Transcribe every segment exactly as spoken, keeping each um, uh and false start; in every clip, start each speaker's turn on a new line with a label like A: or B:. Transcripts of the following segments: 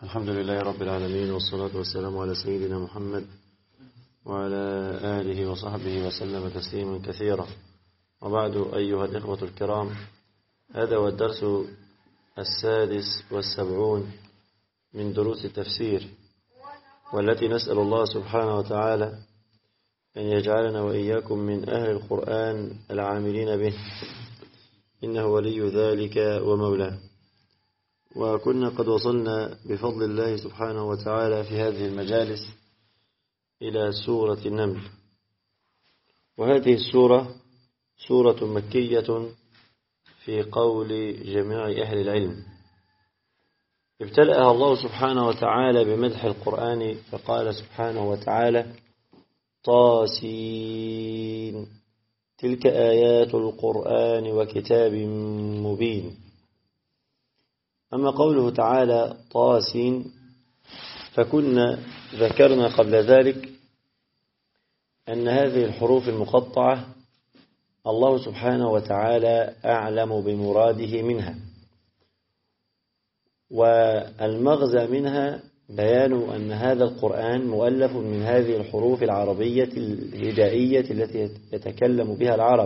A: الحمد لله رب العالمين، والصلاة والسلام على سيدنا محمد وعلى آله وصحبه وسلم تسليما كثيرا. وبعد، أيها الإخوة الكرام، هذا هو الدرس السادس والسبعون من دروس التفسير، والتي نسأل الله سبحانه وتعالى أن يجعلنا وإياكم من أهل القرآن العاملين به، إنه ولي ذلك ومولاه. وكنا قد وصلنا بفضل الله سبحانه وتعالى في هذه المجالس إلى سورة النمل، وهذه السورة سورة مكية في قول جميع أهل العلم. ابتدأها الله سبحانه وتعالى بمدح القرآن، فقال سبحانه وتعالى: طاسين، تلك آيات القرآن وكتاب مبين. أما قوله تعالى طاسين، فكنا ذكرنا قبل ذلك أن هذه الحروف المقطعة الله سبحانه وتعالى أعلم بمراده منها، والمغزى منها بيان أن هذا القرآن مؤلف من هذه الحروف العربية الهجائية التي يتكلم بها العرب.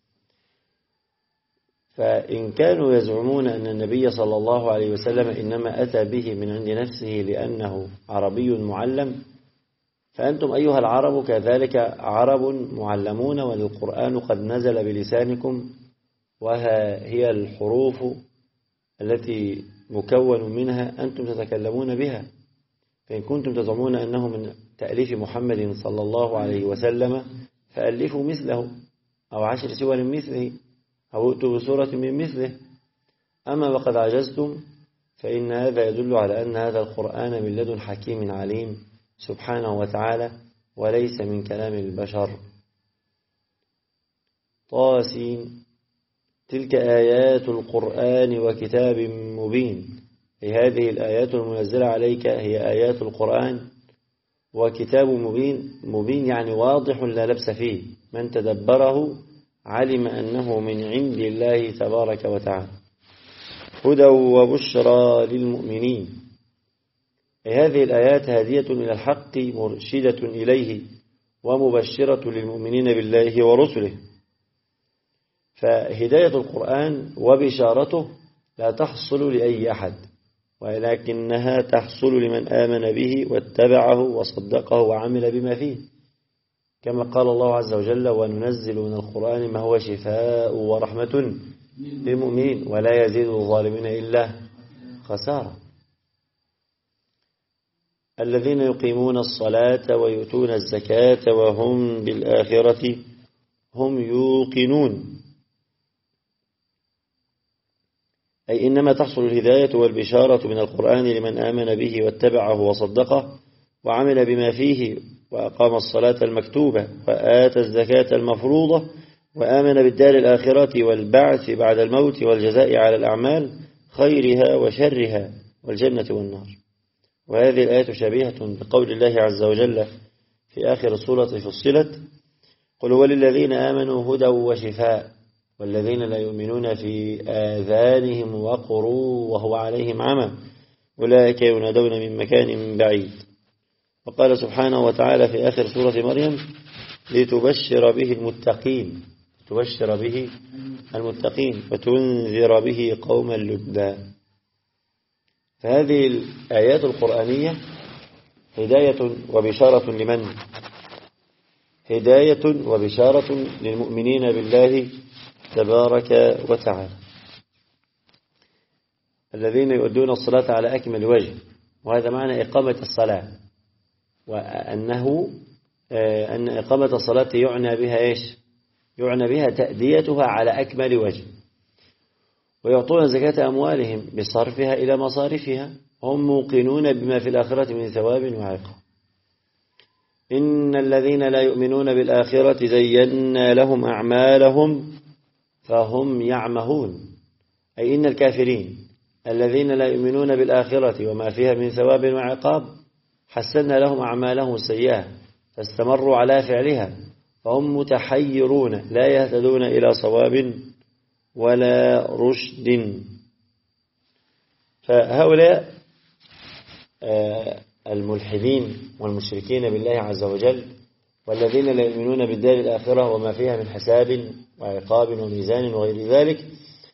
A: فإن كانوا يزعمون أن النبي صلى الله عليه وسلم إنما أتى به من عند نفسه لأنه عربي معلم، فأنتم أيها العرب كذلك عرب معلمون، والقرآن قد نزل بلسانكم، وها هي الحروف التي مكون منها أنتم تتكلمون بها. فإن كنتم تزعمون أنه من تأليف محمد صلى الله عليه وسلم فألفوا مثله أو عشر سور مثله أو ائتوا بسورة من مثله. أما وقد عجزتم فإن هذا يدل على أن هذا القرآن من لدن حكيم عليم سبحانه وتعالى، وليس من كلام البشر. طاسين، تلك آيات القرآن وكتاب مبين. هذه الآيات المنزلة عليك هي آيات القرآن، وكتاب مبين. مبين يعني واضح لا لبس فيه، من تدبره علم أنه من عند الله تبارك وتعالى. هدى وبشرى للمؤمنين. هذه الآيات هادية إلى الحق مرشدة إليه ومبشرة للمؤمنين بالله ورسله. فهداية القرآن وبشارته لا تحصل لأي أحد، ولكنها تحصل لمن آمن به واتبعه وصدقه وعمل بما فيه، كما قال الله عز وجل: وننزل من القرآن ما هو شفاء ورحمة للمؤمنين ولا يزيد الظالمين إلا خسارة. الذين يقيمون الصلاة ويؤتون الزكاة وهم بالآخرة هم يوقنون. أي إنما تحصل الهداية والبشارة من القرآن لمن آمن به واتبعه وصدقه وعمل بما فيه وأقام الصلاة المكتوبة وآتى الزكاة المفروضة وآمن بالدار الآخرة والبعث بعد الموت والجزاء على الأعمال خيرها وشرها والجنة والنار. وهذه الآية شبيهة بقول الله عز وجل في آخر السورة فصلت: قل وللذين آمنوا هدى وشفاء والذين لا يؤمنون في آذانهم وقر وهو عليهم عمى أولئك ينادون من مكان بعيد. وقال سبحانه وتعالى في آخر سورة مريم: لتبشر به المتقين تبشر به المتقين وتنذر به قوما لدا. فهذه الآيات القرآنية هداية وبشارة لمن؟ هداية وبشارة للمؤمنين بالله تبارك وتعالى، الذين يؤدون الصلاة على أكمل وجه. وهذا معنى إقامة الصلاة، وأنه أن إقامة الصلاة يعنى بها إيش؟ يعنى بها تأديتها على أكمل وجه. ويعطون زكاة أموالهم بصرفها إلى مصارفها، هم موقنون بما في الآخرة من ثواب وعقاب. إن الذين لا يؤمنون بالآخرة زينا لهم أعمالهم فهم يعمهون. أي إن الكافرين الذين لا يؤمنون بالآخرة وما فيها من ثواب وعقاب حسنا لهم أعمالهم السيئة فاستمروا على فعلها، فهم متحيرون لا يهتدون إلى صواب ولا رشد. فهؤلاء الملحدين والمشركين بالله عز وجل والذين لا يؤمنون بالدار الآخرة وما فيها من حساب وعقاب وميزان وغير ذلك،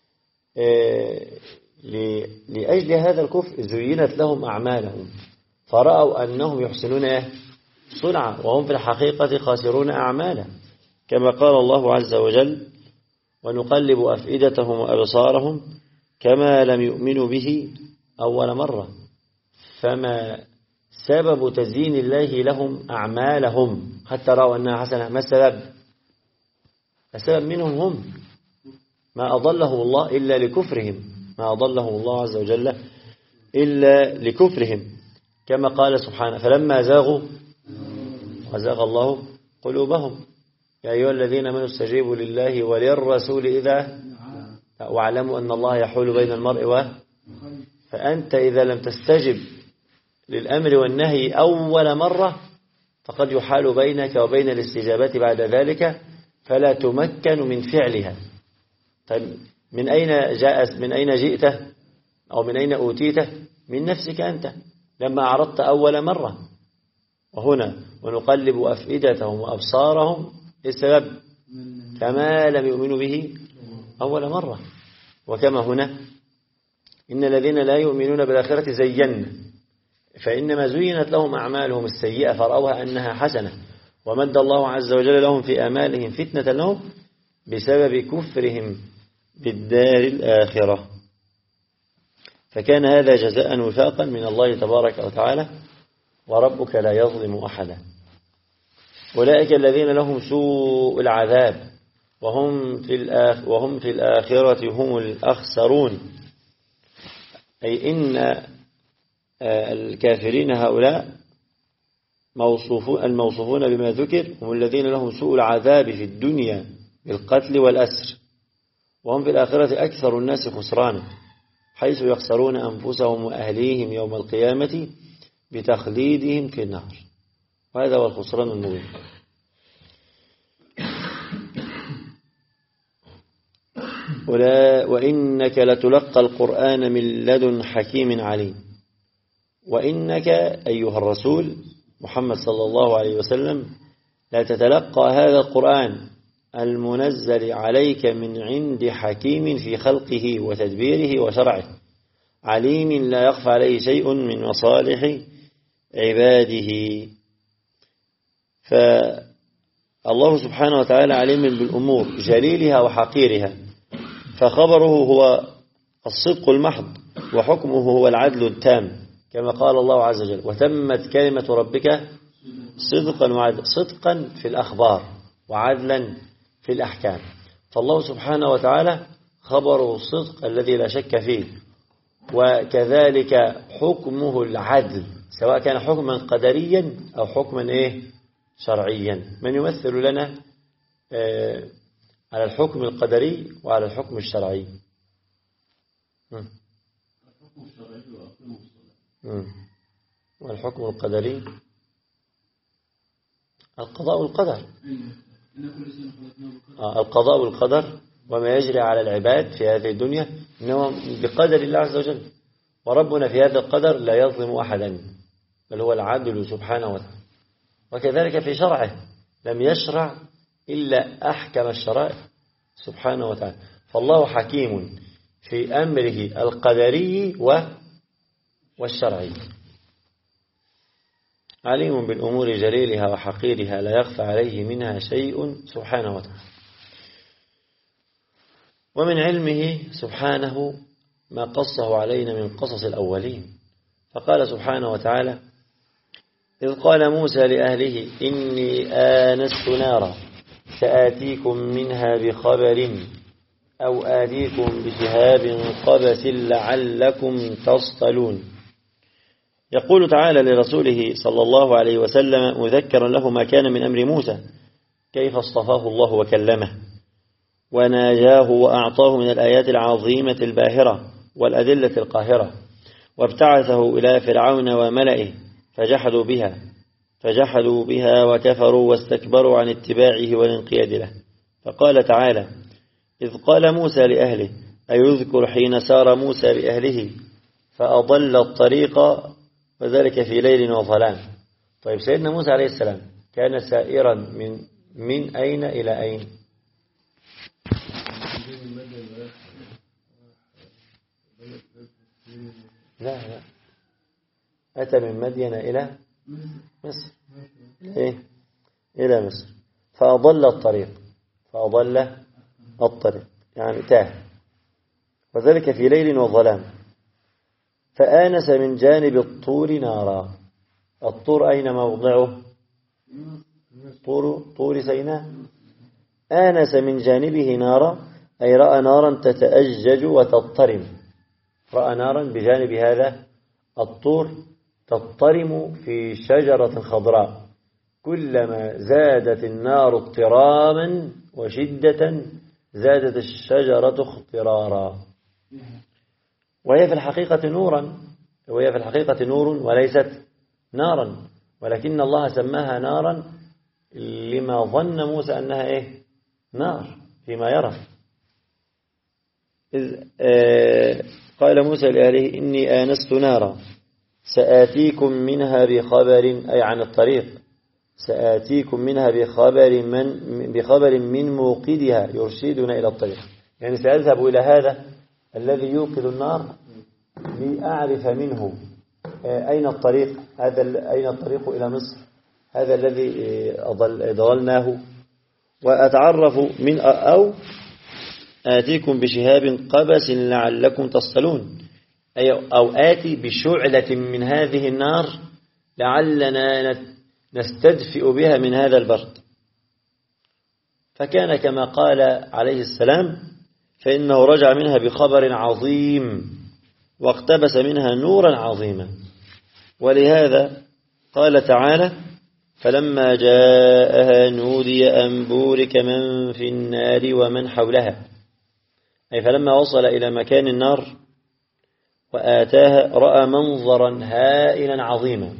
A: لأجل هذا الكفر زينت لهم أعمالهم فرأوا أنهم يحسنون صنعا وهم في الحقيقة خاسرون أعمالا، كما قال الله عز وجل: ونقلب أفئدتهم وأبصارهم كما لم يؤمنوا به أول مرة. فما سبب تزيين الله لهم أعمالهم حتى رأوا أنها حسنة؟ ما السبب؟ السبب منهم هم، ما أضلهم الله إلا لكفرهم، ما أضلهم الله عز وجل إلا لكفرهم، كما قال سبحانه: فلما زاغوا وزاغ الله قلوبهم يا أيها الذين آمنوا استجيبوا لله وللرسول إذا واعلموا أن الله يحول بين المرء و فأنت إذا لم تستجب للأمر والنهي أول مرة فقد يحال بينك وبين الاستجابة بعد ذلك فلا تمكن من فعلها. طيب من أين جاء من أين جئت أو من أين أوتيته؟ من نفسك أنت لما أعرضت أول مرة. وهنا ونقلب أفئدتهم وأبصارهم السبب كما لم يؤمنوا به أول مرة. وكما هنا إن الذين لا يؤمنون بالآخرة زينا، فإنما زينت لهم أعمالهم السيئة فرأوها أنها حسنة، ومد الله عز وجل لهم في آمالهم فتنة لهم بسبب كفرهم بالدار الآخرة. فكان هذا جزاء وفاقا من الله تبارك وتعالى، وربك لا يظلم أحدا. أولئك الذين لهم سوء العذاب وهم في الآخ وهم في الآخرة هم الأخسرون، أي إن الكافرين هؤلاء موصوفون الموصوفون بما ذكر هم الذين لهم سوء العذاب في الدنيا بالقتل والأسر، وهم في الآخرة أكثر الناس خسرانا، حيث يخسرون أنفسهم وأهليهم يوم القيامة بتخليدهم في النار، وهذا هو الخسران المبين. وإنك لتلقى القرآن من لدن حكيم عليم. وإنك أيها الرسول محمد صلى الله عليه وسلم لا تتلقى هذا القرآن المنزل عليك من عند حكيم في خلقه وتدبيره وشرعه، عليم لا يخفى عليه شيء من مصالح عباده. فالله سبحانه وتعالى عليم بالأمور جليلها وحقيرها، فخبره هو الصدق المحض وحكمه هو العدل التام، كما قال الله عز وجل: وتمت كلمة ربك صدقا وعدلا، صدقا في الأخبار وعدلا في الأحكام. فالله سبحانه وتعالى خبره الصدق الذي لا شك فيه، وكذلك حكمه العدل، سواء كان حكما قدريا أو حكما إيه شرعيا. من يمثل لنا آه على الحكم القدري وعلى الحكم الشرعي؟ والحكم القدري القضاء والقدر، آه القضاء والقدر وما يجري على العباد في هذه الدنيا إنه بقدر الله عز وجل، وربنا في هذا القدر لا يظلم أحدا، بل هو العدل سبحانه وتعالى. وكذلك في شرعه لم يشرع إلا أحكم الشرائع سبحانه وتعالى. فالله حكيم في أمره القدري والشرعي، عليم بالأمور جليلها وحقيرها لا يخفى عليه منها شيء سبحانه وتعالى. ومن علمه سبحانه ما قصه علينا من قصص الأولين، فقال سبحانه وتعالى: إذ قال موسى لأهله إني آنست نارا سآتيكم منها بخبر أو آتيكم بشهاب قبس لعلكم تصطلون. يقول تعالى لرسوله صلى الله عليه وسلم مذكرا له ما كان من أمر موسى، كيف اصطفاه الله وكلمه وناجاه وأعطاه من الآيات العظيمة الباهرة والأدلة القاهرة، وابتعثه إلى فرعون وملئه فجحدوا بها فجحدوا بها وكفروا واستكبروا عن اتباعه والانقياد له. فقال تعالى: إذ قال موسى لأهله، أيذكر حين سار موسى بأهله فأضل الطريق وذلك في ليل وظلام. طيب سيدنا موسى عليه السلام كان سائرا من من أين إلى أين؟ لا لا أتى من مدين إلى مصر. إيه؟ إلى مصر، فأضل الطريق فأضل الطريق يعني تاه، وذلك في ليل وظلام. فآنس من جانب الطور نارا. الطور أين موضعه؟ طور, طور سيناء. آنس من جانبه نارا أي رأى نارا تتأجج وتضطرم، رأى نارا بجانب هذا الطور تضطرم في شجرة خضراء. كلما زادت النار اضطراما وشدة زادت الشجرة اخضرارا. وهي في الحقيقة نورا وهي في الحقيقة نور وليست نارا، ولكن الله سماها نارا لما ظن موسى أنها إيه؟ نار فيما يرى. إذ آه قال موسى لأهله إني آنست نارا سآتيكم منها بخبر، أي عن الطريق، سآتيكم منها بخبر من بخبر من موقدها يرشدنا إلى الطريق. يعني سأذهب إلى هذا الذي يوقد النار لأعرف منه أين الطريق، هذا أين الطريق إلى مصر، هذا الذي ضللناه، وأتعرف من أو آتيكم بشهاب قبس لعلكم تصطلون، أو آتي بشعلة من هذه النار لعلنا نستدفئ بها من هذا البرد. فكان كما قال عليه السلام، فإنه رجع منها بخبر عظيم واقتبس منها نورا عظيما. ولهذا قال تعالى فلما جاءها نودي أن بورك من في النار ومن حولها، أي فلما وصل إلى مكان النار وآتاها رأى منظرا هائلا عظيما.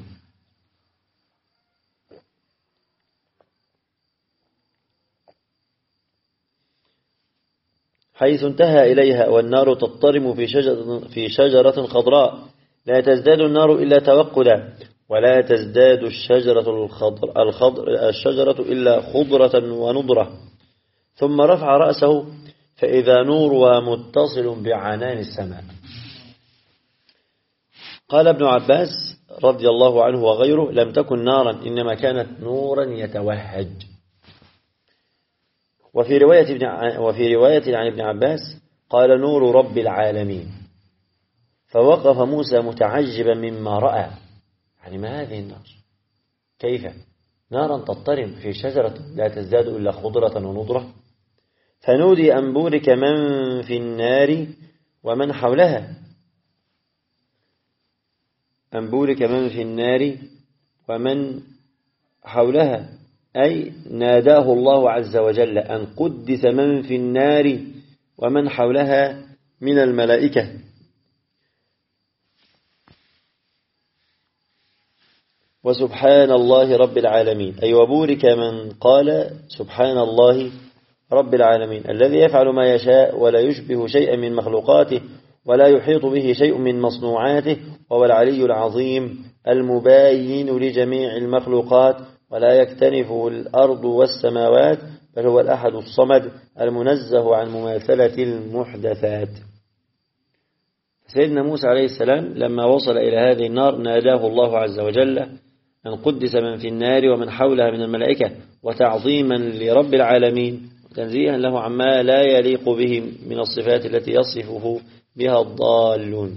A: حيث انتهى إليها والنار تضطرم في شجرة, في شجرة خضراء لا تزداد النار إلا توقدا ولا تزداد الشجرة, الخضر الخضر الشجرة إلا خضرة ونضرة. ثم رفع رأسه فإذا نورها متصل بعنان السماء. قال ابن عباس رضي الله عنه وغيره لم تكن نارا إنما كانت نورا يتوهج. وفي رواية, ابن وفي رواية عن ابن عباس قال نور رب العالمين. فوقف موسى متعجبا مما رأى، يعني ما هذه النار؟ كيف نارا تضطرم في شجرة لا تزداد إلا خضرة ونضرة؟ فنودي أن بورك من في النار ومن حولها، أن بورك من في النار ومن حولها، أي ناداه الله عز وجل أن قدس من في النار ومن حولها من الملائكة. وسبحان الله رب العالمين، أي وبورك من قال سبحان الله رب العالمين الذي يفعل ما يشاء ولا يشبه شيئا من مخلوقاته ولا يحيط به شيء من مصنوعاته، وهو العلي العظيم المباين لجميع المخلوقات ولا يكتنفه الأرض والسماوات، بل هو الأحد الصمد المنزه عن مماثلة المحدثات. سيدنا موسى عليه السلام لما وصل إلى هذه النار ناداه الله عز وجل أن قدس من في النار ومن حولها من الملائكة، وتعظيما لرب العالمين وتنزيها له عما لا يليق به من الصفات التي يصفه بها الضالون.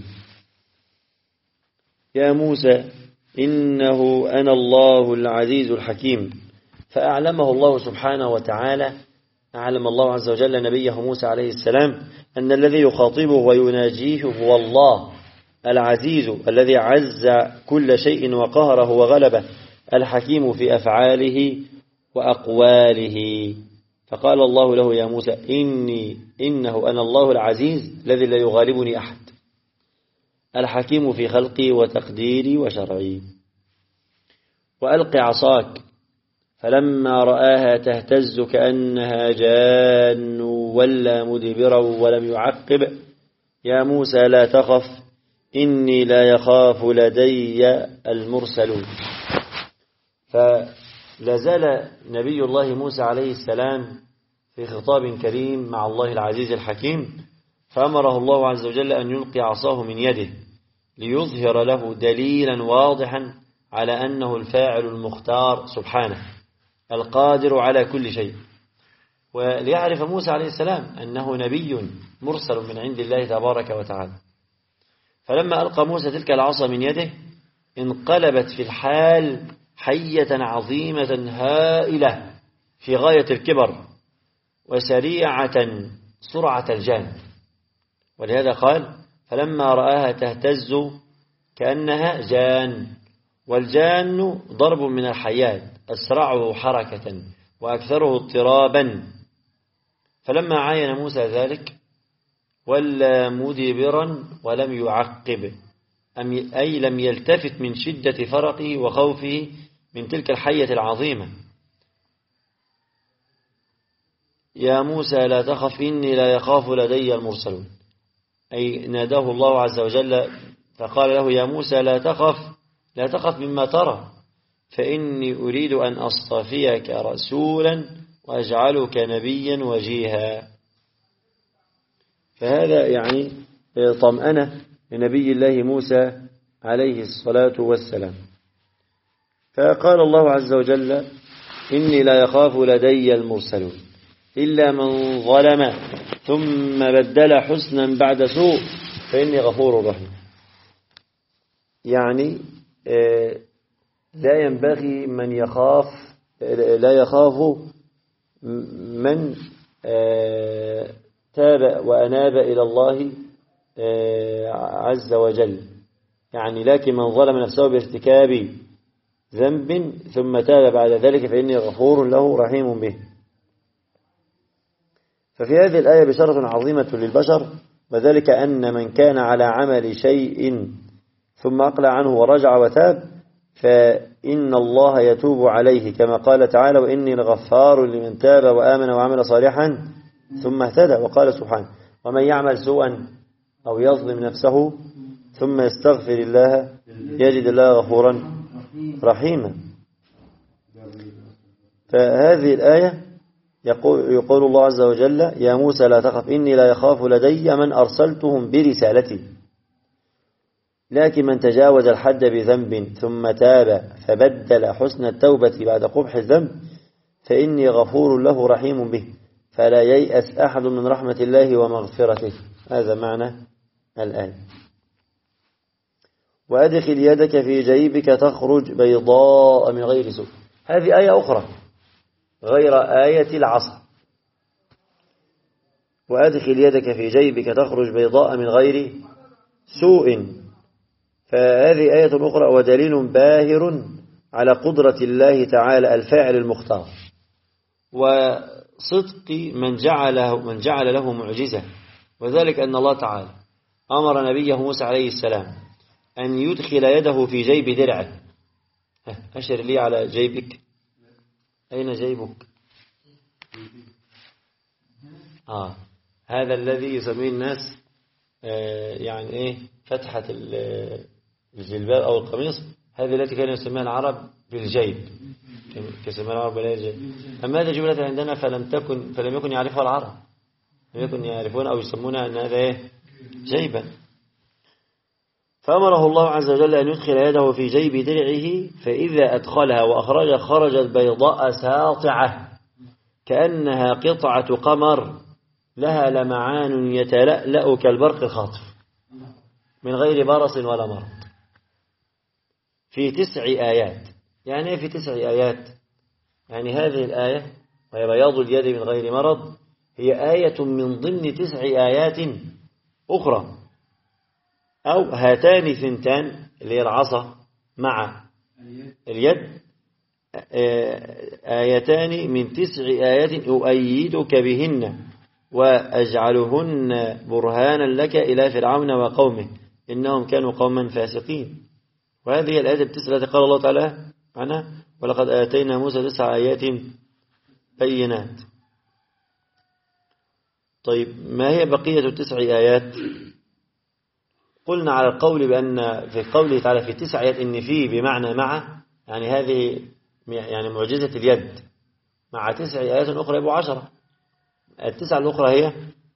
A: يا موسى إنه أنا الله العزيز الحكيم. فأعلمه الله سبحانه وتعالى، أعلم الله عز وجل نبيه موسى عليه السلام أن الذي يخاطبه ويناجيه هو الله العزيز الذي عز كل شيء وقهره وغلبه، الحكيم في أفعاله وأقواله. فقال الله له يا موسى إني إنه أنا الله العزيز الذي لا يغالبني أحد، الحكيم في خلقي وتقديري وشرعي. وألق عصاك، فلما رآها تهتز كأنها جان ولا مدبرا ولم يعقب يا موسى لا تخف إني لا يخاف لدي المرسلون. فلازال نبي الله موسى عليه السلام في خطاب كريم مع الله العزيز الحكيم، فأمره الله عز وجل أن يلقي عصاه من يده ليظهر له دليلا واضحا على أنه الفاعل المختار سبحانه القادر على كل شيء، وليعرف موسى عليه السلام أنه نبي مرسل من عند الله تبارك وتعالى. فلما ألقى موسى تلك العصا من يده انقلبت في الحال حية عظيمة هائلة في غاية الكبر وسريعة سرعة الجان، ولهذا قال فلما رآها تهتز كأنها جان، والجان ضرب من الحيات أسرعه حركة وأكثره اضطرابا. فلما عاين موسى ذلك ولا مدبرا ولم يعقب، أي لم يلتفت من شدة فرقه وخوفه من تلك الحية العظيمة. يا موسى لا تخف إني لا يخاف لدي المرسلون، أي ناداه الله عز وجل فقال له يا موسى لا تخف لا تخف مما ترى، فإني أريد أن أصطفيك رسولا وأجعلك نبيا وجيها. فهذا يعني طمأنة لنبي الله موسى عليه الصلاة والسلام. فقال الله عز وجل إني لا يخاف لدي المرسلون إلا من ظلم ثم بدل حسنا بعد سوء فإني غفور رحيم. يعني لا ينبغي من يخاف لا يخاف من تاب وأناب إلى الله عز وجل، يعني لكن من ظلم نفسه بارتكاب ذنب ثم تاب بعد ذلك فإني غفور له رحيم به. ففي هذه الآية بشارة عظيمة للبشر، وذلك أن من كان على عمل شيء ثم أقلع عنه ورجع وتاب فإن الله يتوب عليه، كما قال تعالى وإني لغفار لمن تاب وآمن وعمل صالحا ثم اهتدى. وقال سبحانه ومن يعمل سوءا أو يظلم نفسه ثم يستغفر الله يجد الله غفورا رحيما. فهذه الآية يقول, يقول الله عز وجل يا موسى لا تخف إني لا يخاف لدي من أرسلتهم برسالتي، لكن من تجاوز الحد بذنب ثم تاب فبدل حسن التوبة بعد قبح الذنب فإني غفور له رحيم به، فلا ييأس أحد من رحمة الله ومغفرته. هذا معنى الآية. وأدخل يدك في جيبك تخرج بيضاء من غير سوء. هذه آية أخرى غير آية العصا. وأدخل يدك في جيبك تخرج بيضاء من غير سوء، فهذه آية أخرى ودليل باهر على قدرة الله تعالى الفاعل المختار وصدق من جعله, من جعل له معجزة، وذلك أن الله تعالى أمر نبيه موسى عليه السلام أن يدخل يده في جيب درعه. أشر لي على جيبك، أين جيبك؟ آه هذا الذي يسميه الناس آه يعني إيه فتحة الجلباب أو القميص، هذه التي كانوا يسميها العرب بالجيب، كسمها العرب بالجيب. أما هذا جملة عندنا فلم تكن فلم يكن يعرفها العرب، لم يكن يعرفون أو يسمونها أن هذا إيه جيبا. فأمره الله عز وجل أن يدخل يده في جيب درعه فإذا أدخلها وأخرج خرجت بيضاء ساطعة كأنها قطعة قمر لها لمعان يتلألأ كالبرق الخاطف من غير برص ولا مرض، في تسع آيات. يعني ايه في تسع آيات؟ يعني هذه الآية وهي بياض اليد من غير مرض هي آية من ضمن تسع آيات أخرى، أو هاتان ثنتان اللي هي العصا مع اليد آيتان من تسع آيات أؤيدك بهن وأجعلهن برهانا لك إلى فرعون وقومه إنهم كانوا قوما فاسقين. وهذه الآيات التسعة التي قال الله تعالى عنها ولقد آتينا موسى تسع آيات بينات. طيب ما هي بقية التسع آيات؟ قلنا على القول بأن في قوله تعالى في تسع آيات إن فيه بمعنى مع، يعني هذه يعني معجزة اليد، مع تسع آيات أخرى يبقوا عشرة. التسع الأخرى هي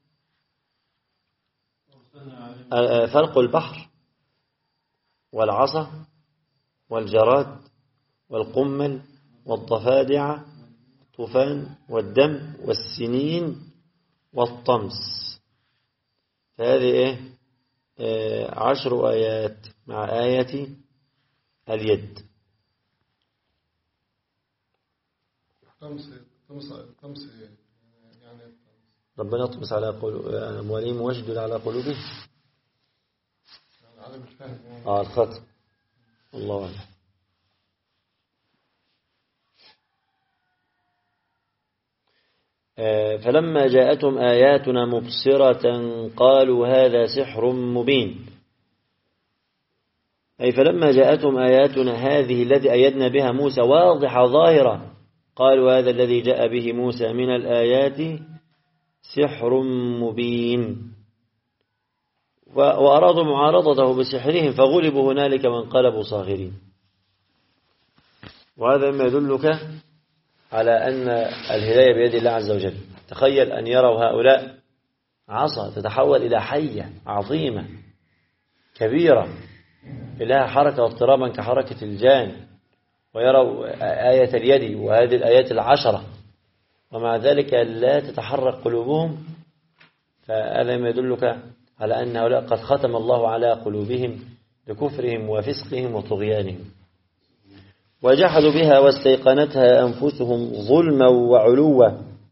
A: فلق البحر والعصا والجراد والقمل والضفادع والطوفان والدم والسنين والطمس. فهذه إيه؟ آه عشر آيات مع آية اليد.
B: طمس طمس طمس يعني
A: ربنا يطمس على أموالهم ويشدد على قلوبهم.
B: يعني عدم الفهم يعني.
A: آه الختم. الله أعلم. فلما جاءتهم آياتنا مبصرة قالوا هذا سحر مبين. أي فلما جاءتهم آياتنا هذه التي أيدنا بها موسى واضحة ظاهرة قالوا هذا الذي جاء به موسى من الآيات سحر مبين، وأرادوا معارضته بسحرهم فغلبوا هنالك وانقلبوا صاغرين. وهذا ما يدلك على أن الهداية بيد الله عز وجل. تخيل أن يروا هؤلاء عصا تتحول إلى حية عظيمة كبيرة لها حركة واضطرابا كحركة الجان، ويروا آية اليد وهذه الآيات العشرة ومع ذلك لا تتحرك قلوبهم. فهذا ما يدلك على أن هؤلاء قد ختم الله على قلوبهم بكفرهم وفسقهم وطغيانهم. وجحدوا بها واستيقنتها أنفسهم ظلما وعلوا.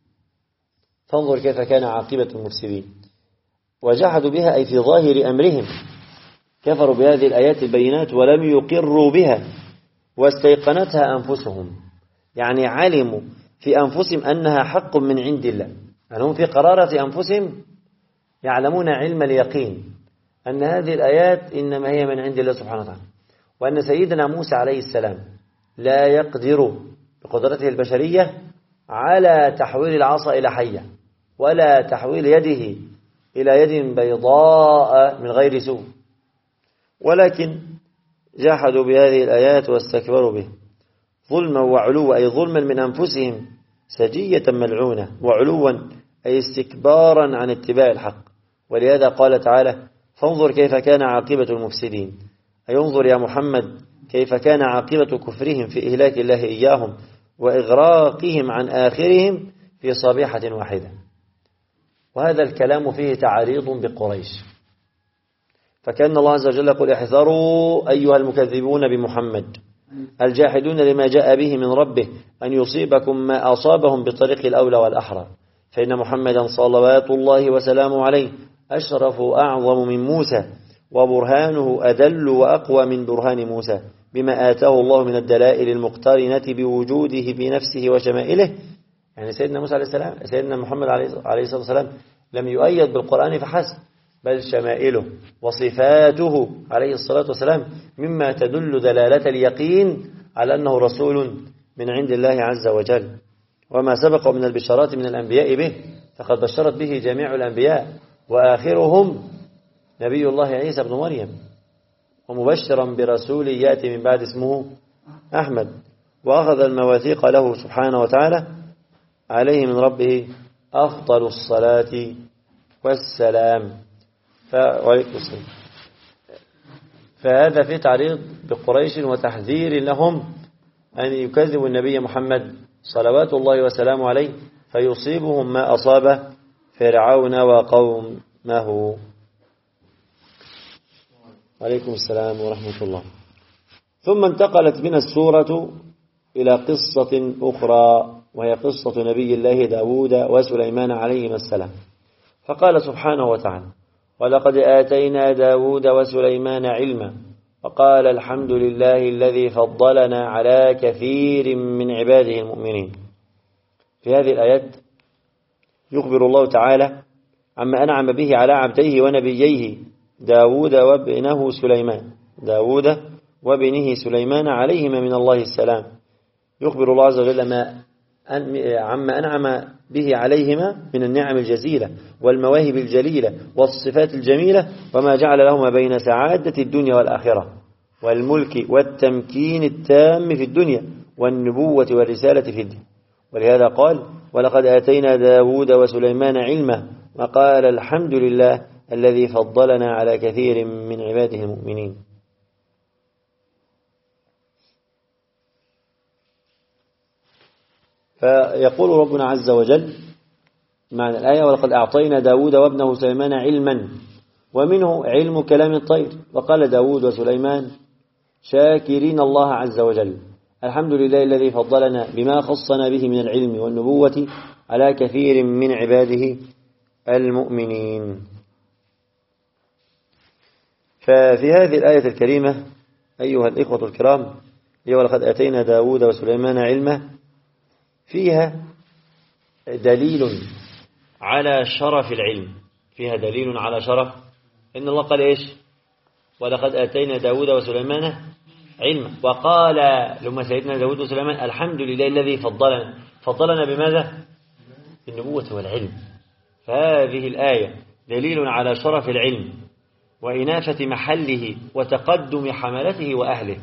A: فانظر كيف كان عاقبة المفسدين. وجحدوا بها أي في ظاهر أمرهم، كفروا بهذه الآيات البينات ولم يقروا بها. واستيقنتها أنفسهم يعني علموا في أنفسهم أنها حق من عند الله، يعني هم في قرارة أنفسهم يعلمون علم اليقين أن هذه الآيات إنما هي من عند الله سبحانه وتعالى، وأن سيدنا موسى عليه السلام لا يقدر بقدرته البشرية على تحويل العصا إلى حية ولا تحويل يده إلى يد بيضاء من غير سوء، ولكن جحدوا بهذه الآيات واستكبروا به ظلما وعلوا أي ظلما من أنفسهم سجية ملعونة، وعلوا أي استكبارا عن اتباع الحق. ولهذا قال تعالى فانظر كيف كان عاقبة المفسدين، أي انظر يا محمد كيف كان عاقبة كفرهم في إهلاك الله إياهم وإغراقهم عن آخرهم في صبيحة واحدة. وهذا الكلام فيه تعريض بقريش، فكان الله عز وجل يقول احذروا أيها المكذبون بمحمد الجاحدون لما جاء به من ربه أن يصيبكم ما أصابهم بطريق الأولى والأحرى، فإن محمدا صلوات الله وسلامه عليه أشرف أعظم من موسى، وبرهانه أدل وأقوى من برهان موسى بما آتاه الله من الدلائل المقترنة بوجوده بنفسه وشمائله. يعني سيدنا موسى عليه السلام سيدنا محمد عليه الصلاة والسلام لم يؤيد بالقرآن فحسب، بل شمائله وصفاته عليه الصلاة والسلام مما تدل دلالة اليقين على أنه رسول من عند الله عز وجل. وما سبق من البشارات من الأنبياء به فقد بشرت به جميع الأنبياء، وآخرهم نبي الله عيسى بن مريم، ومبشرا برسول يأتي من بعد اسمه أحمد، وأخذ المواثيق له سبحانه وتعالى عليه من ربه أفضل الصلاة والسلام. فهذا في تعريض بقريش وتحذير لهم أن يكذبوا النبي محمد صلوات الله وسلامه عليه فيصيبهم ما أصاب فرعون وقومه. عليكم السلام ورحمة الله. ثم انتقلت بنا السورة إلى قصة أخرى، وهي قصة نبي الله داود وسليمان عليهما السلام. فقال سبحانه وتعالى ولقد آتينا داود وسليمان علما وقال الحمد لله الذي فضلنا على كثير من عباده المؤمنين. في هذه الآيات يخبر الله تعالى عما أنعم به على عبديه ونبييه داود وابنه سليمان داود وابنه سليمان عليهما من الله السلام. يخبر الله عز وجل ما عما أنعم به عليهما من النعم الجزيلة والمواهب الجليلة والصفات الجميلة، وما جعل لهما بين سعادة الدنيا والآخرة والملك والتمكين التام في الدنيا والنبوة والرسالة في الدين. ولهذا قال: ولقد آتينا داود وسليمان علما، وقال: الحمد لله الذي فضلنا على كثير من عباده المؤمنين. فيقول ربنا عز وجل معنى الآية: ولقد أعطينا داود وابنه سليمان علما، ومنه علم كلام الطير. وقال داود وسليمان شاكرين الله عز وجل: الحمد لله الذي فضلنا بما خصنا به من العلم والنبوة على كثير من عباده المؤمنين. ففي هذه الآية الكريمة أيها الإخوة الكرام، ولقد آتينا داود وسليمان علما، فيها دليل على شرف العلم، فيها دليل على شرف إن الله قال إيش؟ ولقد آتينا داود وسليمان علما، وقال لما سيدنا داود وسليمان: الحمد لله الذي فضلنا. فضلنا بماذا؟ بالنبوة والعلم. فهذه الآية دليل على شرف العلم وإنافة محله وتقدم حملته وأهله.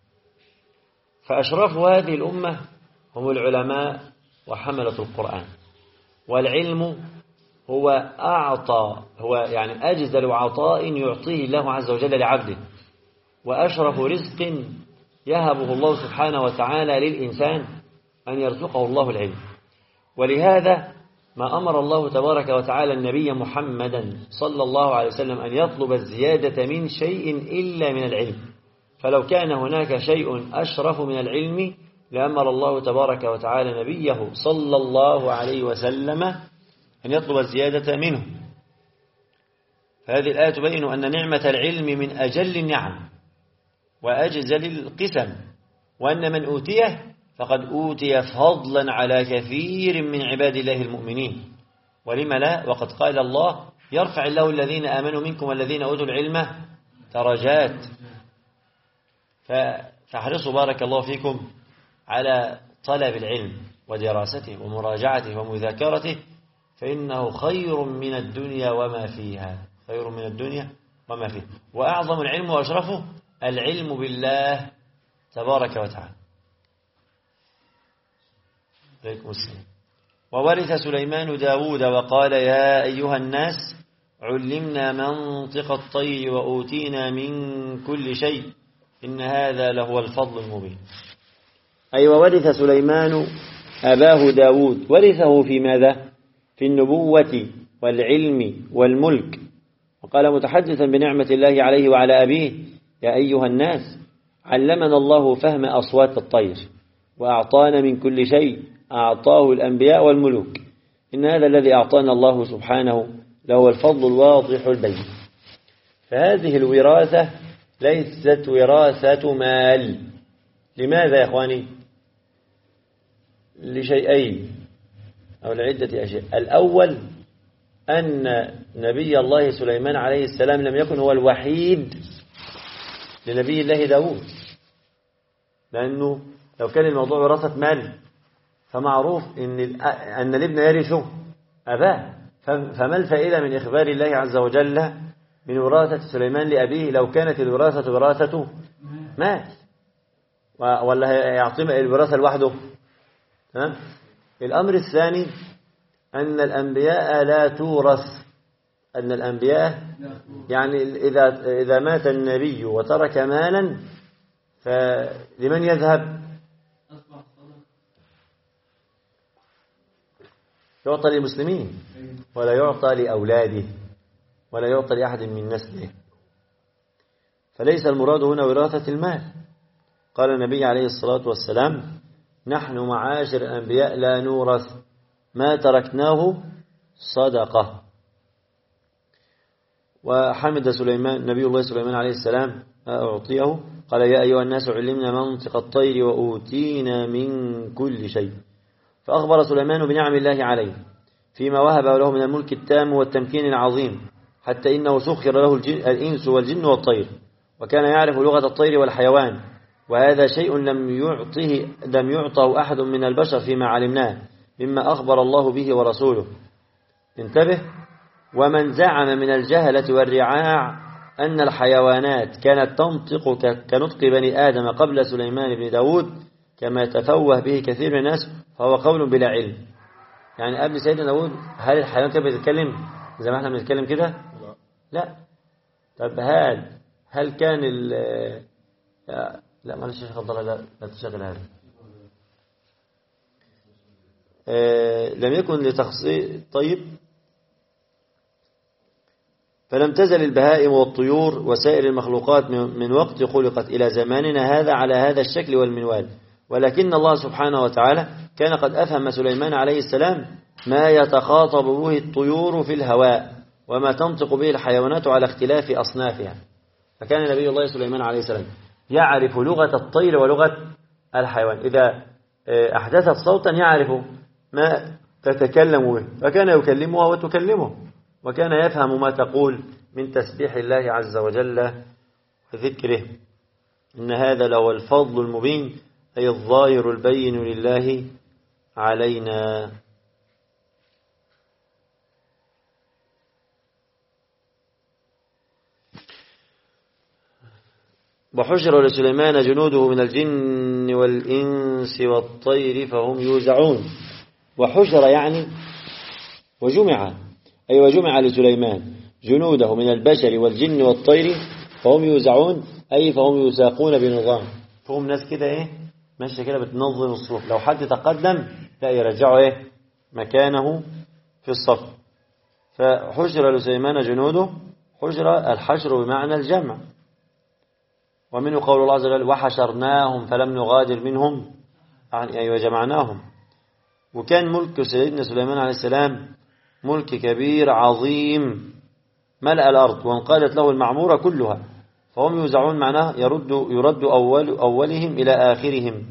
A: فأشرف هذه الأمة هم العلماء وحملة القرآن. والعلم هو أعطى هو يعني أجزل عطاء يعطيه الله عز وجل لعبده، وأشرف رزق يهبه الله سبحانه وتعالى للإنسان أن يرزقه الله العلم. ولهذا ما أمر الله تبارك وتعالى النبي محمدا صلى الله عليه وسلم أن يطلب الزيادة من شيء إلا من العلم. فلو كان هناك شيء أشرف من العلم لأمر الله تبارك وتعالى نبيه صلى الله عليه وسلم أن يطلب الزيادة منه. فهذه الآية تبين أن نعمة العلم من أجل النعم وأجزل القسم، وأن من أوتيه فقد أوتي فضلا على كثير من عباد الله المؤمنين. ولم لا؟ وقد قال الله: يرفع الله الذين آمنوا منكم والذين أوتوا العلم درجات. فاحرصوا بارك الله فيكم على طلب العلم ودراسته ومراجعته ومذاكرته، فإنه خير من الدنيا وما فيها، خير من الدنيا وما فيها. وأعظم العلم وأشرفه العلم بالله تبارك وتعالى. عليكم السلام. وورث سليمان داود وقال: يا أيها الناس علمنا منطق الطير وأوتينا من كل شيء إن هذا لهو الفضل المبين. أي وورث سليمان أباه داود، ورثه في ماذا؟ في النبوة والعلم والملك. وقال متحدثا بنعمة الله عليه وعلى أبيه: يا أيها الناس علمنا الله فهم أصوات الطير وأعطانا من كل شيء أعطاه الأنبياء والملوك إن هذا الذي أعطانا الله سبحانه له الفضل الواضح البين. فهذه الوراثة ليست وراثة مال. لماذا يا إخواني؟ لشيئين أو لعدة أشياء. الأول أن نبي الله سليمان عليه السلام لم يكن هو الوحيد لنبي الله داود، لأنه لو كان الموضوع وراثة مال فمعروف إن أن الابن يرث أباه، فما الفائدة من إخبار الله عز وجل من وراثة سليمان لأبيه لو كانت الوراثة وراثة مال، ولا يعطي الوراثة لوحده؟ ها؟ الأمر الثاني أن الأنبياء لا تورث، أن الأنبياء يعني إذا إذا مات النبي وترك مالا فلمن يذهب؟ يعطى للمسلمين ولا يعطى لأولاده ولا يعطى لأحد من نسله. فليس المراد هنا وراثة المال. قال النبي عليه الصلاة والسلام: نحن معاشر الأنبياء لا نورث، ما تركناه صدقة. وحمد سليمان نبي الله سليمان عليه السلام أعطيه، قال: يا أيها الناس علمنا منطق الطير وأوتينا من كل شيء. فأخبر سليمان بنعم الله عليه فيما وهب له من الملك التام والتمكين العظيم، حتى إنه سخر له الإنس والجن والطير، وكان يعرف لغة الطير والحيوان، وهذا شيء لم يعطه لم يعطه أحد من البشر فيما علمناه مما أخبر الله به ورسوله. انتبه. ومن زعم من الجهلة والرعاع أن الحيوانات كانت تنطق كنطق بني آدم قبل سليمان بن داود كما يتفوه به كثير من الناس فهو قول بلا علم. يعني قبل سيدنا داود هل الحيوان كانت بتتكلم زي ما احنا بنتكلم كده؟
B: لا.
A: لا. طب هل هل كان ال لا معلش يا شيخ عبد الله لا لا تشغل هذا. آه لم يكن لتخصيص. طيب. فلم تزل البهائم والطيور وسائر المخلوقات من وقت خلقت إلى زماننا هذا على هذا الشكل والمنوال، ولكن الله سبحانه وتعالى كان قد أفهم سليمان عليه السلام ما يتخاطب به الطيور في الهواء وما تنطق به الحيوانات على اختلاف أصنافها. فكان نبي الله سليمان عليه السلام يعرف لغة الطير ولغة الحيوان، إذا أحدثت صوتا يعرف ما تتكلم به فكان يكلمها وتكلمه، وكان يفهم ما تقول من تسبيح الله عز وجل وذكره. إن هذا لهو الفضل المبين أي الظاهر البين لله علينا. وحشر لسليمان جنوده من الجن والإنس والطير فهم يوزعون. وحشر يعني وجمع، أي وجمع لسليمان جنوده من البشر والجن والطير فهم يوزعون، أي فهم يساقون بنظام. فهم ناس كده إيه ماشية كده بتنظم الصفوف، لو حد تقدم لا يرجعوا إيه مكانه في الصف. فحشر لسليمان جنوده، حشر الحشر بمعنى الجمع. ومنه قول الله عز وجل وحشرناهم فلم نغادر منهم، يعني أي وجمعناهم. وكان ملك سيدنا سليمان عليه السلام ملك كبير عظيم ملأ الأرض وانقادت له المعمورة كلها، فهم يوزعون معناه يرد, يرد أول أولهم إلى آخرهم.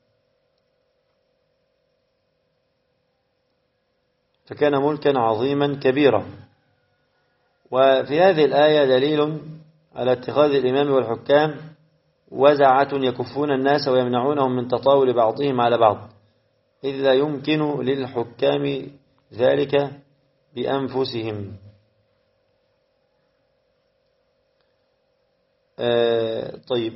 A: فكان ملكا عظيما كبيرا. وفي هذه الآية دليل على اتخاذ الإمام والحكام وزعة يكفون الناس ويمنعونهم من تطاول بعضهم على بعض، إذ لا يمكن للحكام ذلك بأنفسهم. آه طيب.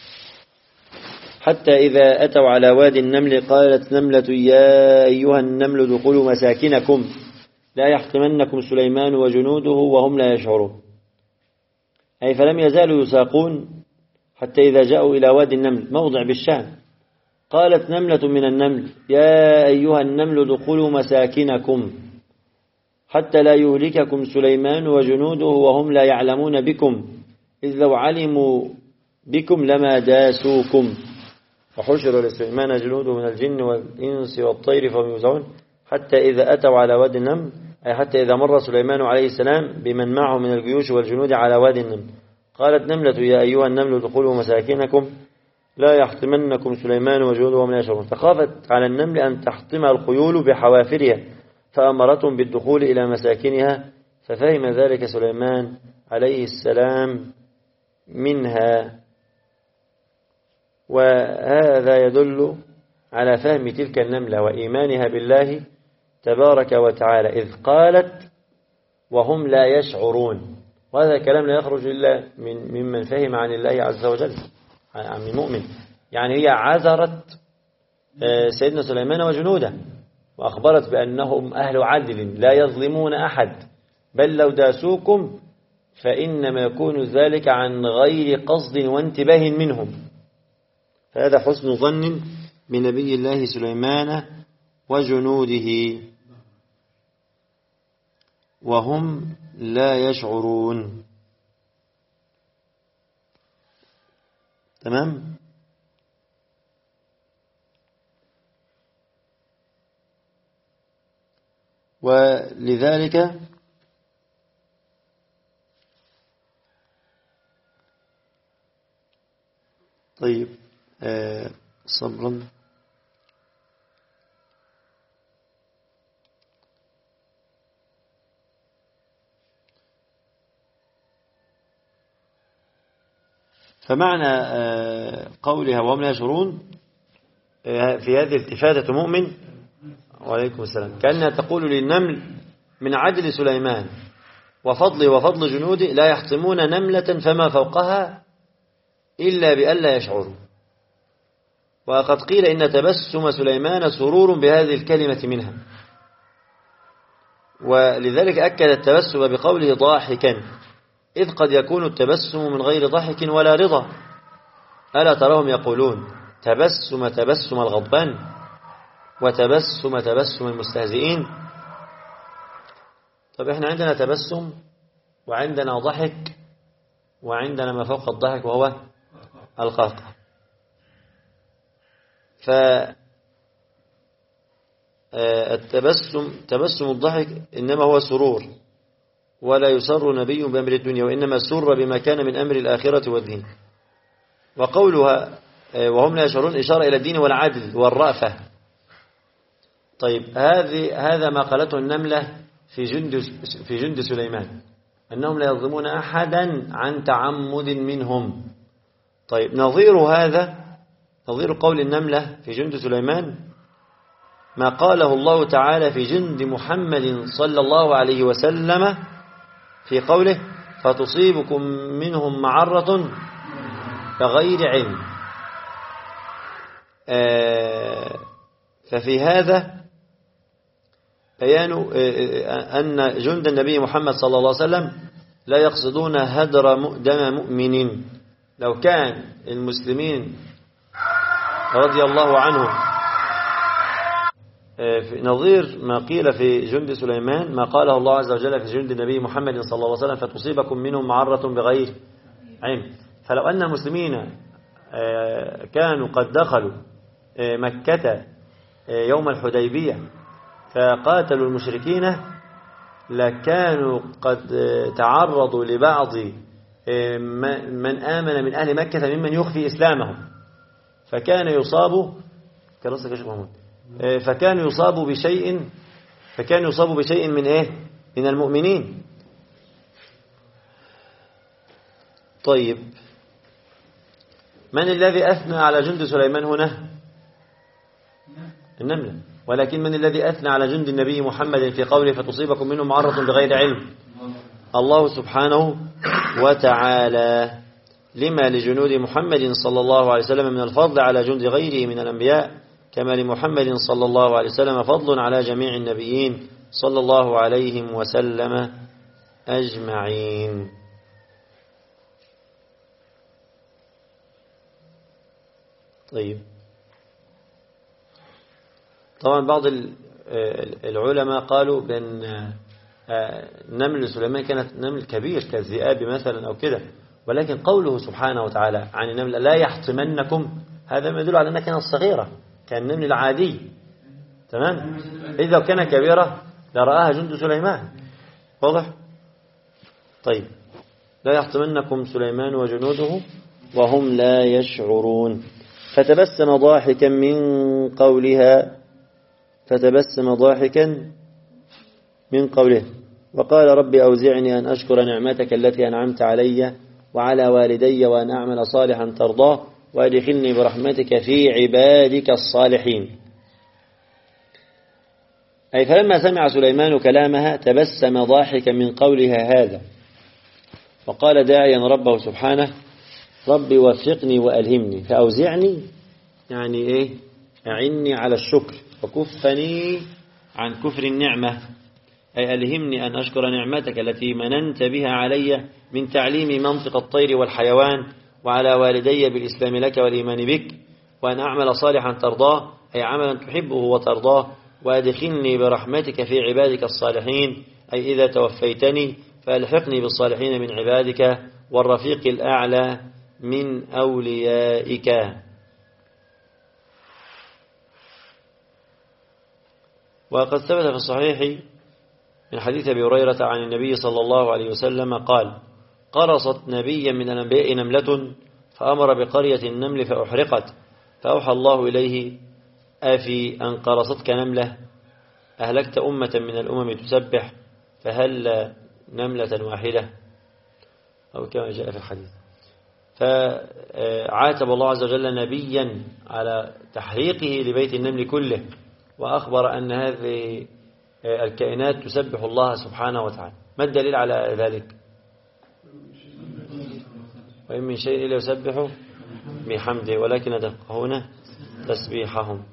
A: حتى إذا أتوا على وادي النمل قالت نملة يا أيها النمل ادخلوا مساكنكم لا يحطمنكم سليمان وجنوده وهم لا يشعرون. أي فلم يزالوا يساقون حتى إذا جاءوا إلى وادي النمل موضع بالشام قالت نملة من النمل يا أيها النمل ادخلوا مساكنكم حتى لا يهلككم سليمان وجنوده وهم لا يعلمون بكم إذ لو علموا بكم لما داسوكم. وحشر لسليمان جنوده من الجن والإنس والطير فهم يوزعون حتى إذا أتوا على وادي النمل، أي حتى إذا مر سليمان عليه السلام بمن معه من الجيوش والجنود على وادي النمل قالت نملة يا أيها النمل ادخلوا مساكنكم لا يحطمنكم سليمان وجنوده وهم لا يشعرون. فخافت على النمل أن تحطمها الخيول بحوافرها فأمرتهم بالدخول إلى مساكنها، ففهم ذلك سليمان عليه السلام منها. وهذا يدل على فهم تلك النملة وإيمانها بالله تبارك وتعالى إذ قالت وهم لا يشعرون. وهذا الكلام لا يخرج إلا من ممن فهم عن الله عز وجل، عن المؤمن. يعني هي عذرت سيدنا سليمان وجنوده وأخبرت بأنهم أهل عدل لا يظلمون أحد، بل لو داسوكم فإنما يكون ذلك عن غير قصد وانتباه منهم. فهذا حسن ظن بنبي الله سليمان وجنوده وهم لا يشعرون. تمام. ولذلك طيب آه صبرا. فمعنى قولها وهم لا يشعرون في هذه التفاتة مؤمن وعليكم السلام كأنها تقول للنمل من عدل سليمان وفضله وفضل جنوده لا يحطمون نملة فما فوقها إلا بألا يشعروا. وقد قيل إن تبسم سليمان سرور بهذه الكلمة منها، ولذلك أكد التبسم بقوله ضاحكا، إذ قد يكون التبسم من غير ضحك ولا رضا. ألا تراهم يقولون تبسم تبسم الغضبان وتبسم تبسم المستهزئين. طب إحنا عندنا تبسم وعندنا ضحك وعندنا ما فوق الضحك وهو القهقه. فالتبسم تبسم الضحك إنما هو سرور، ولا يسر نبي بأمر الدنيا، وإنما سر بما كان من أمر الآخرة والدين. وقولها وهم لا يشعرون إشارة إلى الدين والعدل والرأفة. طيب هذه هذا ما قالته النملة في جند في جند سليمان، أنهم لا يظلمون أحدا عن تعمد منهم. طيب نظير هذا نظير قول النملة في جند سليمان ما قاله الله تعالى في جند محمد صلى الله عليه وسلم في قوله فتصيبكم منهم معرة بغير علم. آه ففي هذا بيان أن جند النبي محمد صلى الله عليه وسلم لا يقصدون هدر دم مؤمن. لو كان المسلمين رضي الله عنهم نظير ما قيل في جند سليمان ما قاله الله عز وجل في جند النبي محمد صلى الله عليه وسلم فتصيبكم منهم معرة بغير علم. فلو أن المسلمين كانوا قد دخلوا مكة يوم الحديبية فقاتلوا المشركين لكانوا قد تعرضوا لبعض من آمن من أهل مكة ممن يخفي إسلامهم، فكان يصاب فكان يصاب بشيء فكان يصاب بشيء من إيه من المؤمنين. طيب من الذي أثنى على جند سليمان هنا؟ النملة. ولكن من الذي أثنى على جند النبي محمد في قوله فتصيبكم منهم معرة بغير علم؟ الله سبحانه وتعالى. لما لجنود محمد صلى الله عليه وسلم من الفضل على جند غيره من الأنبياء، كما لمحمد صلى الله عليه وسلم فضل على جميع النبيين صلى الله عليه وسلم أجمعين. طيب طبعا بعض العلماء قالوا بأن نمل سليمان كانت نمل كبير كالذئاب مثلا أو كده، ولكن قوله سبحانه وتعالى عن النمل لا يحطمنكم هذا ما يدل على أنها كانت صغيرة كالنمل العادي. تمام. إذا كان كبيرة لرآها جند سليمان. واضح؟ طيب لا يحطمنكم سليمان وجنوده وهم لا يشعرون. فتبسم ضاحكا من قولها فتبسم ضاحكا من قوله وقال رب أوزعني أن أشكر نعمتك التي أنعمت علي وعلى والدي وأن أعمل صالحا ترضاه وأدخلني برحمتك في عبادك الصالحين. أي فلما سمع سليمان كلامها تبسم ضاحكا من قولها هذا وقال داعيا ربه سبحانه رب وفقني وألهمني. فأوزعني يعني إيه؟ أعني على الشكر وكفني عن كفر النعمة، أي ألهمني أن أشكر نعمتك التي مننت بها علي من تعليم منطق الطير والحيوان وعلى والدي بالإسلام لك والإيمان بك، وأن أعمل صالحا ترضاه أي عملا تحبه وترضاه، وأدخلني برحمتك في عبادك الصالحين أي إذا توفيتني فألحقني بالصالحين من عبادك والرفيق الأعلى من أوليائك. وقد ثبت في الصحيح من حديث أبي هريرة عن النبي صلى الله عليه وسلم قال قرصت نبيا من الأنبياء نملة فأمر بقرية النمل فأحرقت، فأوحى الله إليه أفي أن قرصتك نملة أهلكت أمة من الأمم تسبح فهل نملة واحدة أو كما جاء في الحديث. فعاتب الله عز وجل نبيا على تحريقه لبيت النمل كله، وأخبر أن هذه الكائنات تسبح الله سبحانه وتعالى. ما الدليل على ذلك؟ وإن من شيء إلا يسبح بحمده ولكن تفقهون تسبيحهم.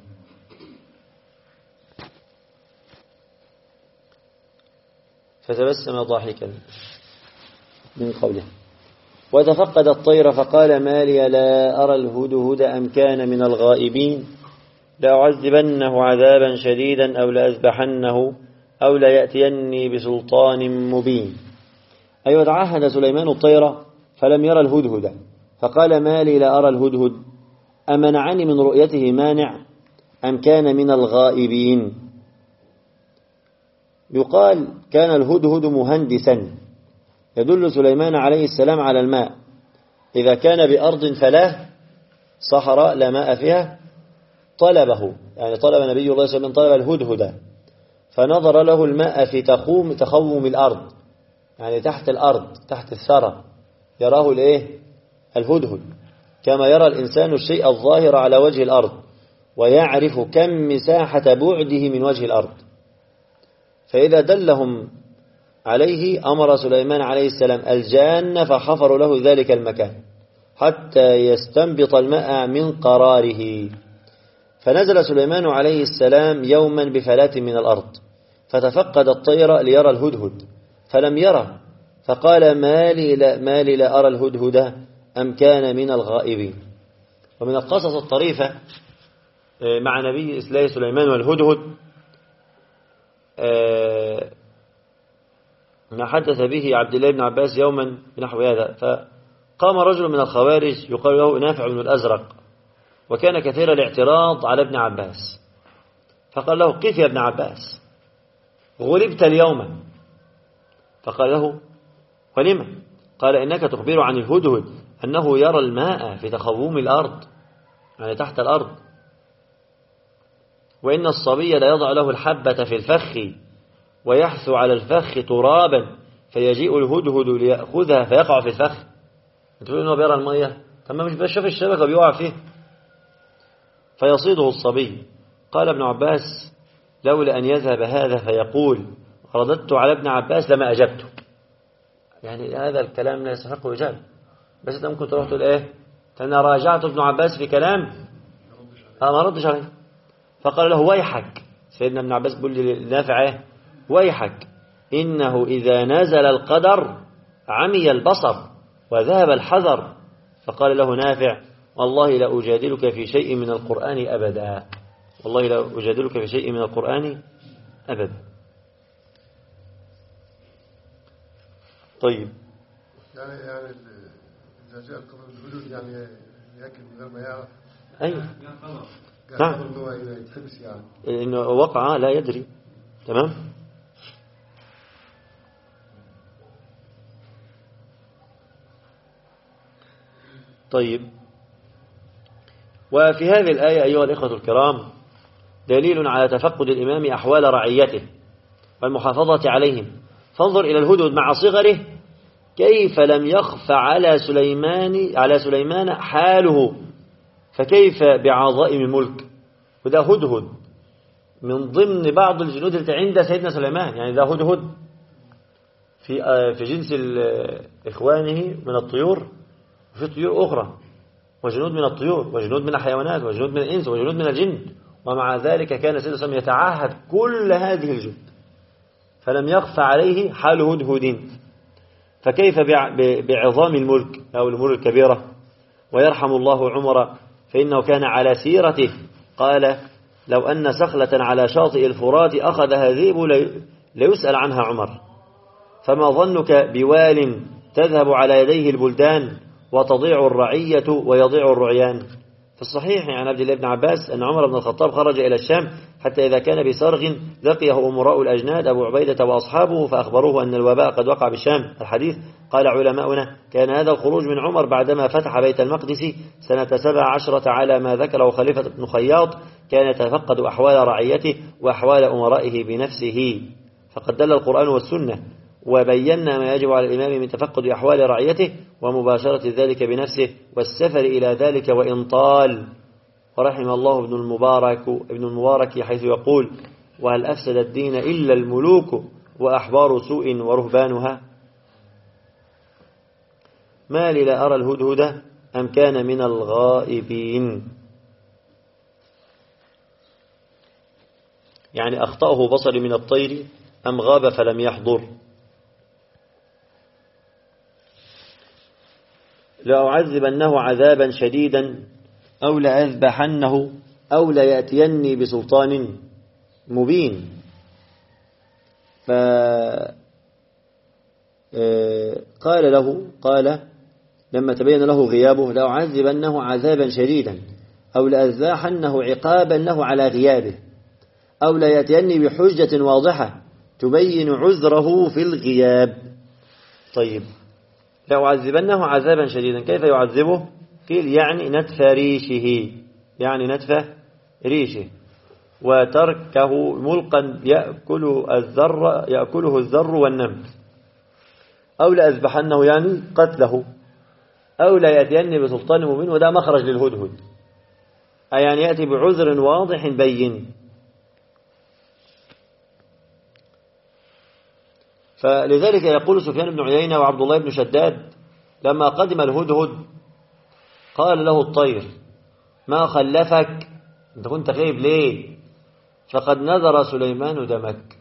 A: فتبسم ضاحكا من قوله: وتفقد الطير فقال ما لي لا أرى الهدهد أم كان من الغائبين لأعذبنه عذابا شديدا أو لأذبحنه أو ليأتيني بسلطان مبين. أي وتعهد سليمان الطير فلم يرى الهدهد، فقال ما لي لا أرى الهدهد أمنعني من رؤيته مانع أم كان من الغائبين. يقال كان الهدهد مهندسا يدل سليمان عليه السلام على الماء، إذا كان بأرض فلاة صحراء لا ماء فيها طلبه، يعني طلب نبي الله صلى الله عليه وسلم طلب الهدهد، فنظر له الماء في تخوم تخوم الأرض، يعني تحت الأرض تحت الثرى يراه الإيه؟ الهدهد، كما يرى الإنسان الشيء الظاهر على وجه الأرض ويعرف كم مساحة بعده من وجه الأرض. فإذا دلهم عليه أمر سليمان عليه السلام الجان فحفروا له ذلك المكان حتى يستنبط الماء من قراره. فنزل سليمان عليه السلام يوما بفلاة من الأرض فتفقد الطير ليرى الهدهد فلم يره، فقال ما لي لا, ما لي لا أرى الهدهد أم كان من الغائبين. ومن القصص الطريفة مع نبي الله سليمان والهدهد ما حدث به عبد الله بن عباس يوما بنحو هذا. فقام رجل من الخوارج يقال له نافع بن الأزرق، وكان كثير الاعتراض على ابن عباس، فقال له قف يا ابن عباس غلبت اليوم. فقال له ولما؟ قال إنك تخبر عن الهدهد أنه يرى الماء في تخوم الأرض، يعني تحت الأرض، وإن الصبي لا يضع له الحبة في الفخ ويحث على الفخ ترابا فيجيء الهدهد ليأخذها فيقع في الفخ. تقول إنه بيرى المية، تمام مش بيشوف الشبكة بيقع فيه فيصيده الصبي. قال ابن عباس لولا أن يذهب هذا فيقول رددت على ابن عباس لما أجبته، يعني هذا الكلام لا يستحق إجابة، بس أنت ممكن تروح تقول إيه فأنا راجعت ابن عباس في كلام ما ردش عليه. فقال له ويحك، سيدنا ابن عباس بيقول لنافع ايه ويحك إنه إذا نزل القدر عمي البصر وذهب الحذر. فقال له نافع والله لا أجادلك في شيء من القرآن أبدا، والله لا أجادلك في شيء من القرآن أبدا. طيب
B: يعني يعني إذا جاء القمر الهدود يعني يأكل من غير ما يعرف.
A: أيوه نعم،
B: يعني
A: إنه وقع لا يدري. تمام. طيب، وفي هذه الآية أيها الإخوة الكرام دليل على تفقد الإمام أحوال رعيته والمحافظة عليهم. فانظر إلى الهدهد مع صغره كيف لم يخف على سليمان على سليمان حاله، فكيف بعظائم الملك. وده هدهد من ضمن بعض الجنود التي عند سيدنا سليمان، يعني ده هدهد في في جنس إخوانه من الطيور، وفي طيور أخرى وجنود من الطيور وجنود من الحيوانات وجنود من الإنس وجنود من الجن، ومع ذلك كان سيدنا سليمان يتعهد كل هذه الجنود فلم يخف عليه حال هدهد. فكيف بعظام الملك أو الأمور الكبيرة. ويرحم الله عمر فإنه كان على سيرته قال لو أن سخلة على شاطئ الفرات أخذها ذئب ليسأل عنها عمر، فما ظنك بوال تذهب على يديه البلدان وتضيع الرعية ويضيع الرعيان. في الصحيح عن عبد الله بن عباس أن عمر بن الخطاب خرج إلى الشام حتى إذا كان بسرغ لقيه أمراء الأجناد أبو عبيدة وأصحابه فأخبروه أن الوباء قد وقع بالشام. الحديث قال علماؤنا كان هذا الخروج من عمر بعدما فتح بيت المقدس سنة سبع عشرة على ما ذكره خليفة بن خياط، كان يتفقد أحوال رعيته وأحوال أمرائه بنفسه. فقد دل القرآن والسنة وبينا ما يجب على الإمام من تفقد أحوال رعيته ومباشرة ذلك بنفسه والسفر إلى ذلك وإن طال. ورحم الله ابن المبارك ابن المبارك حيث يقول: وهل أفسد الدين إلا الملوك وأحبار سوء ورهبانها؟ ما لي لا أرى الهدهد أم كان من الغائبين. يعني أخطأه بصري من الطير أم غاب فلم يحضر. لأعذبنه عذابا شديدا أو لأذبحنه أو ليأتيني بسلطان مبين. فقال له قال لما تبين له غيابه: لأعذبنه عذابا شديدا أو لأذبحنه عقابا له على غيابه أو ليأتيني بحجة واضحة تبين عذره في الغياب. طيب، لأعذبنه عذابا شديدا، كيف يعذبه؟ قيل يعني نتف ريشه، يعني نتف ريشه وتركه ملقا يأكل الذر يأكله الذر والنمل، أو لأذبحنه يعني قتله، أو لا يأتيني بسلطان مبين، وده مخرج للهدهد، أي يعني يأتي بعذر واضح بين. فلذلك يقول سفيان بن عيينة وعبد الله بن شداد لما قدم الهدهد قال له الطير: ما خلفك؟ أنت كنت غيب ليه؟ فقد نذر سليمان دمك.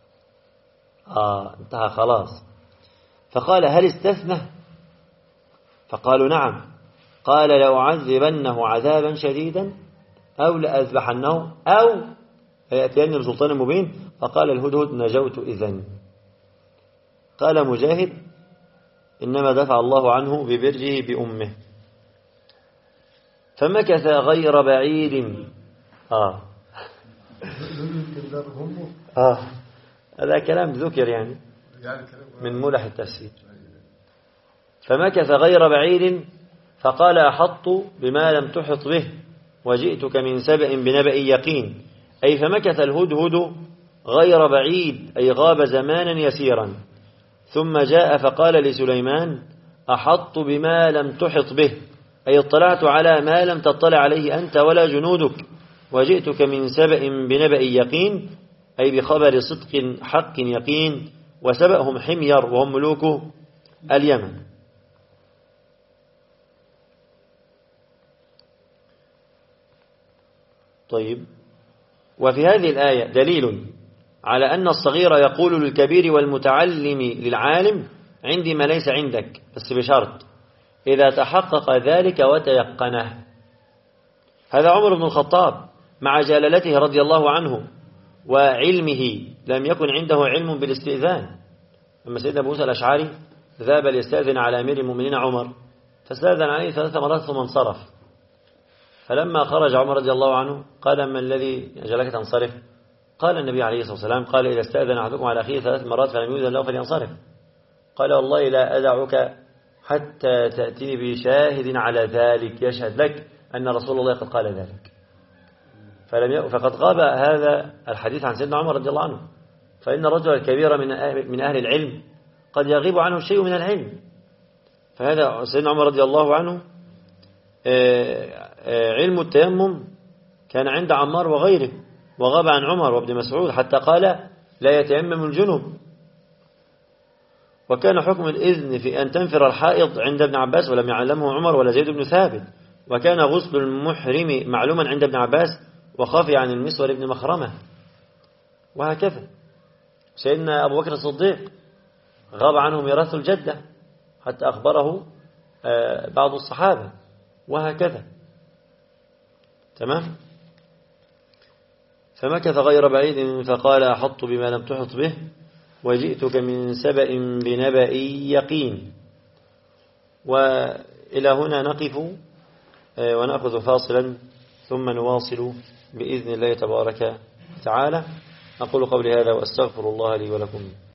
A: آه انتهى خلاص. فقال: هل استثنى؟ فقالوا: نعم. قال: لأعذبنه عذابا شديدا أو لأذبحنه أو يأتيني بسلطان مبين. فقال الهدهد: نجوت إذن. قال مجاهد: إنما دفع الله عنه ببره بأمه. فمكث غير بعيد. آه آه هذا كلام ذكر يعني من ملح التفسير. فمكث غير بعيد فقال: أحط بما لم تحط به وجئتك من سبأ بنبأ يقين. أي فمكث الهدهد غير بعيد، أي غاب زمانا يسيرا، ثم جاء فقال لسليمان: أحط بما لم تحط به، أي اطلعت على ما لم تطلع عليه أنت ولا جنودك، وجئتك من سبأ بنبأ يقين، أي بخبر صدق حق يقين. وسبأهم حمير وهم ملوك اليمن. طيب، وفي هذه الآية دليل على أن الصغير يقول للكبير والمتعلم للعالم: عندي ما ليس عندك، بس بشرط إذا تحقق ذلك وتيقنه. هذا عمر بن الخطاب مع جلالته رضي الله عنه وعلمه لم يكن عنده علم بالاستئذان. لما سيدنا أبو موسى الأشعري ذهب ليستأذن على أمير المؤمنين عمر فاستأذن عليه ثلاث مرات ثم انصرف. فلما خرج عمر رضي الله عنه قال: ما الذي أجلك تنصرف؟ قال النبي عليه الصلاة والسلام: قال إذا استأذن أحدكم على أخيه ثلاث مرات فلم يؤذن له فلينصرف. قال: والله لا أدعك حتى تأتي بشاهد على ذلك يشهد لك أن رسول الله قد قال ذلك. فلم ي... فقد غاب هذا الحديث عن سيدنا عمر رضي الله عنه. فإن الرجل الكبير من أهل, من أهل العلم قد يغيب عنه شيء من العلم. فهذا سيدنا عمر رضي الله عنه علم التيمم كان عند عمار وغيره، وغاب عن عمر وابن مسعود حتى قال: لا يتيمم الجنوب. وكان حكم الإذن في أن تنفر الحائض عند ابن عباس ولم يعلمه عمر ولا زيد بن ثابت. وكان غسل المحرم معلوما عند ابن عباس وخفي عن المسور بن مخرمة. وهكذا سيدنا أبو بكر الصديق غاب عنه ميراث الجدة حتى أخبره بعض الصحابة، وهكذا. تمام. فمكث غير بعيد فقال: أحط بما لم تحط به وجئتك من سبأ بنبأ يقين. وإلى هنا نقف ونأخذ فاصلا ثم نواصل بإذن الله تبارك وتعالى. أقول قولي هذا وأستغفر الله لي ولكم.